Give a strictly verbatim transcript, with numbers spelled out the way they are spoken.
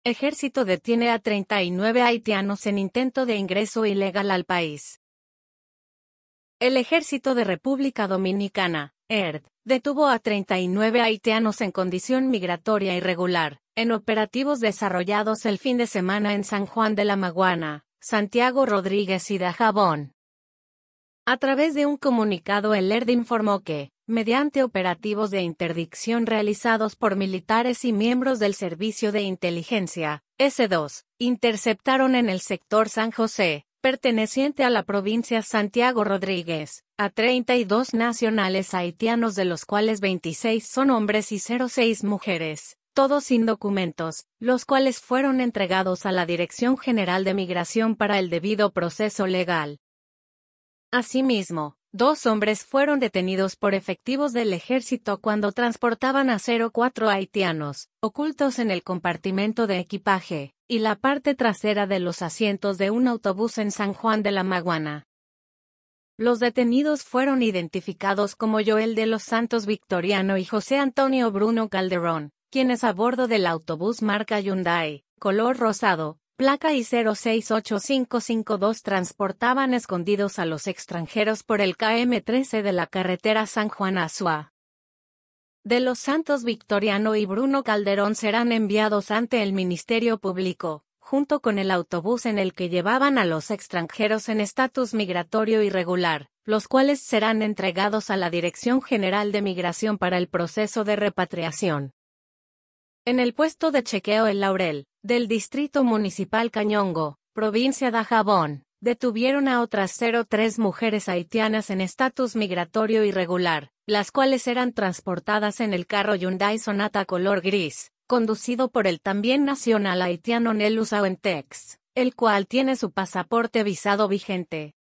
Ejército detiene a treinta y nueve haitianos en intento de ingreso ilegal al país. El Ejército de República Dominicana, E R D, detuvo a treinta y nueve haitianos en condición migratoria irregular, en operativos desarrollados el fin de semana en San Juan de la Maguana, Santiago Rodríguez y Dajabón. A través de un comunicado, el E R D informó que, mediante operativos de interdicción realizados por militares y miembros del Servicio de Inteligencia, S dos, interceptaron en el sector San José, perteneciente a la provincia Santiago Rodríguez, a treinta y dos nacionales haitianos, de los cuales veintiséis son hombres y seis mujeres, todos sin documentos, los cuales fueron entregados a la Dirección General de Migración para el debido proceso legal. Asimismo, dos hombres fueron detenidos por efectivos del ejército cuando transportaban a cuatro haitianos, ocultos en el compartimento de equipaje y la parte trasera de los asientos de un autobús en San Juan de la Maguana. Los detenidos fueron identificados como Joel de los Santos Victoriano y José Antonio Bruno Calderón, quienes a bordo del autobús marca Hyundai, color rosado, placa I cero seis ocho cinco cinco dos, transportaban escondidos a los extranjeros por el kilómetro trece de la carretera San Juan Azua. De los Santos Victoriano y Bruno Calderón serán enviados ante el Ministerio Público, junto con el autobús en el que llevaban a los extranjeros en estatus migratorio irregular, los cuales serán entregados a la Dirección General de Migración para el proceso de repatriación. En el puesto de chequeo El Laurel, del Distrito Municipal Cañongo, provincia de Dajabón, detuvieron a otras tres mujeres haitianas en estatus migratorio irregular, las cuales eran transportadas en el carro Hyundai Sonata color gris, conducido por el también nacional haitiano Nelus Awentex, el cual tiene su pasaporte visado vigente.